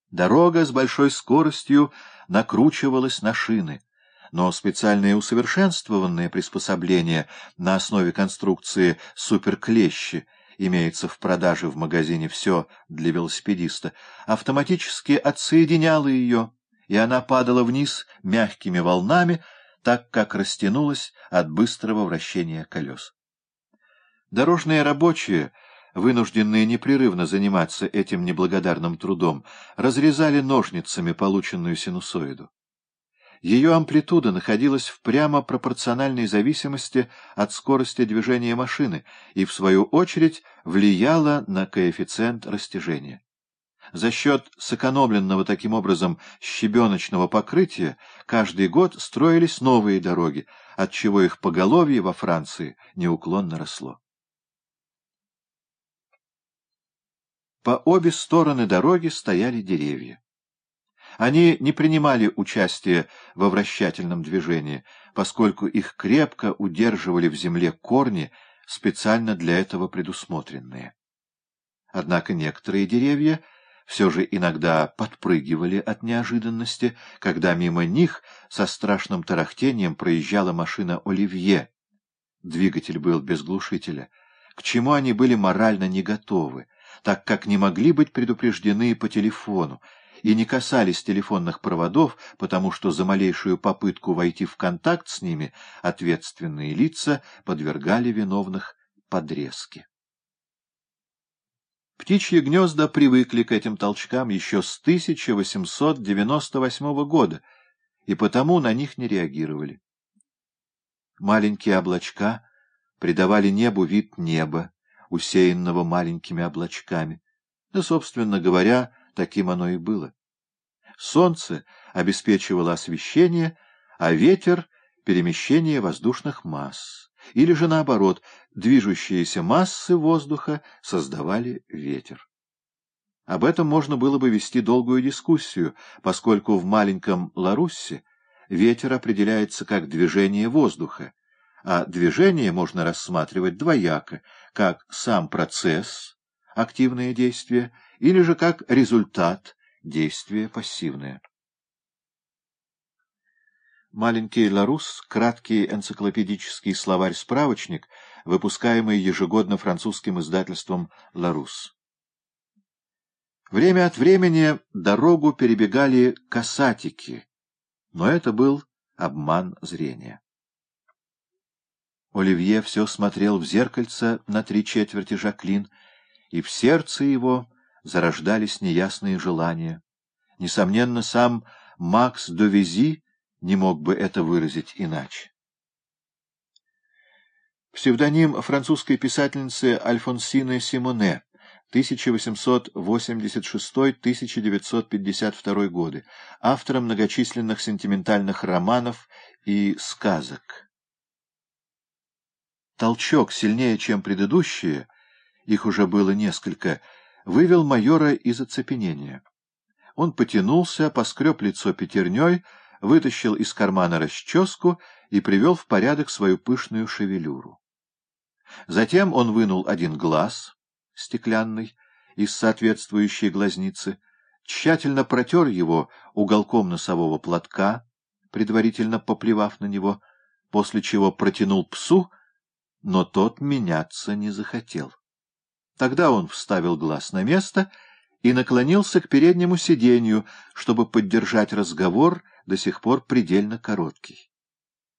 Дорога с большой скоростью накручивалась на шины, но специальные усовершенствованные приспособления на основе конструкции суперклещи, имеется в продаже в магазине «Все для велосипедиста», автоматически отсоединяло ее, и она падала вниз мягкими волнами, так как растянулась от быстрого вращения колес. Дорожные рабочие, вынужденные непрерывно заниматься этим неблагодарным трудом, разрезали ножницами полученную синусоиду. Ее амплитуда находилась в прямо пропорциональной зависимости от скорости движения машины и, в свою очередь, влияла на коэффициент растяжения. За счет сэкономленного таким образом щебеночного покрытия каждый год строились новые дороги, отчего их поголовье во Франции неуклонно росло. По обе стороны дороги стояли деревья. Они не принимали участия во вращательном движении, поскольку их крепко удерживали в земле корни, специально для этого предусмотренные. Однако некоторые деревья все же иногда подпрыгивали от неожиданности, когда мимо них со страшным тарахтением проезжала машина «Оливье». Двигатель был без глушителя, к чему они были морально не готовы, так как не могли быть предупреждены по телефону и не касались телефонных проводов, потому что за малейшую попытку войти в контакт с ними ответственные лица подвергали виновных подрезке. Птичьи гнезда привыкли к этим толчкам еще с 1898 года, и потому на них не реагировали. Маленькие облачка придавали небу вид неба, усеянного маленькими облачками. Да, собственно говоря, таким оно и было. Солнце обеспечивало освещение, а ветер — перемещение воздушных масс. Или же, наоборот, движущиеся массы воздуха создавали ветер. Об этом можно было бы вести долгую дискуссию, поскольку в маленьком Ларуссе ветер определяется как движение воздуха, а движение можно рассматривать двояко, как сам процесс, активное действие, или же как результат, действие пассивное. Маленький Ларус — краткий энциклопедический словарь-справочник, выпускаемый ежегодно французским издательством «Ларус». Время от времени дорогу перебегали косатики, но это был обман зрения. Оливье все смотрел в зеркальце на 3/4 Жаклин, и в сердце его зарождались неясные желания. Несомненно, сам Макс Довези не мог бы это выразить иначе. Псевдоним французской писательницы Альфонсины Симоне, 1886-1952 годы, автора многочисленных сентиментальных романов и сказок. Толчок, сильнее, чем предыдущие, их уже было несколько, вывел майора из оцепенения. Он потянулся, поскреб лицо пятерней, вытащил из кармана расческу и привел в порядок свою пышную шевелюру. Затем он вынул один глаз, стеклянный, из соответствующей глазницы, тщательно протер его уголком носового платка, предварительно поплевав на него, после чего протянул псу, но тот меняться не захотел. Тогда он вставил глаз на место и наклонился к переднему сиденью, чтобы поддержать разговор, до сих пор предельно короткий.